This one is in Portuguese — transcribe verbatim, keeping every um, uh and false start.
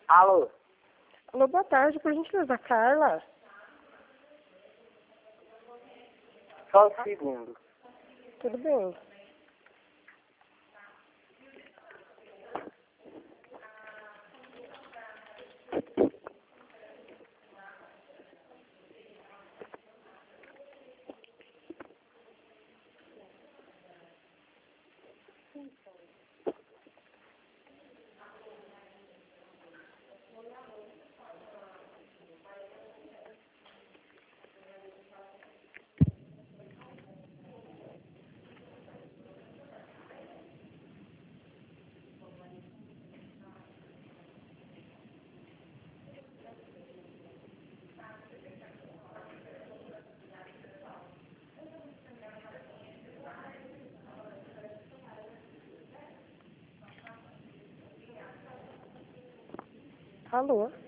Alô? Alô, boa tarde, por gentileza, Carla. Só um segundo. Tudo bem? Alô?